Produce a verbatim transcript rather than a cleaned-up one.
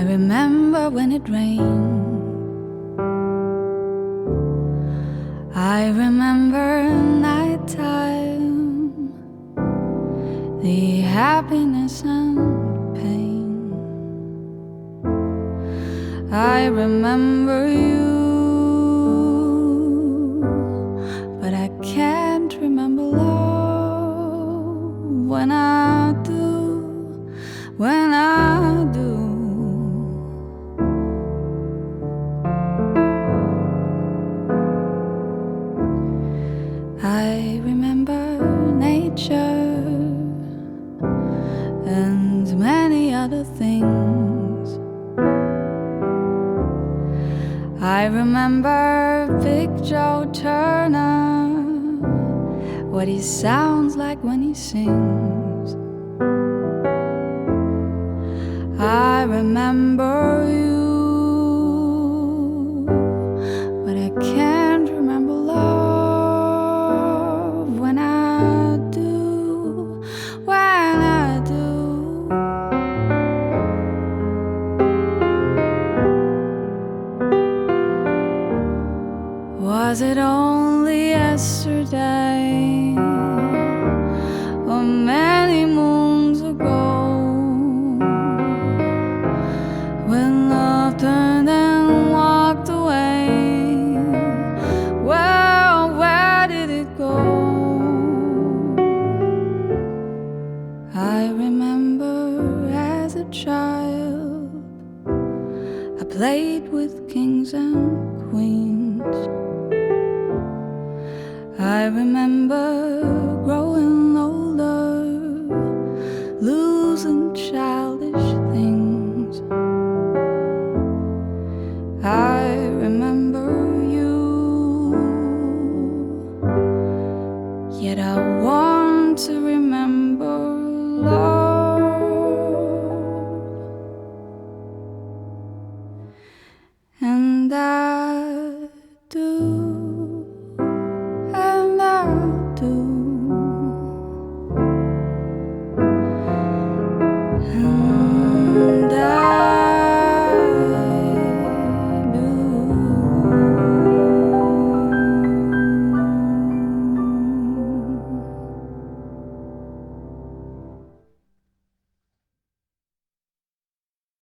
remember when it rained. I remember nighttime, the happiness and pain. I remember you, but I can't remember love. When I do, when I do, I remember nature and many other things. I remember Big Joe Turner, what he sounds like when he sings. I remember you, but I can't remember love. When I do, when I do, was it only yesterday or many moons ago, when love turned and walked away? Well, where did it go? I remember as a child I played with kings and queens. I remember growing older, losing childish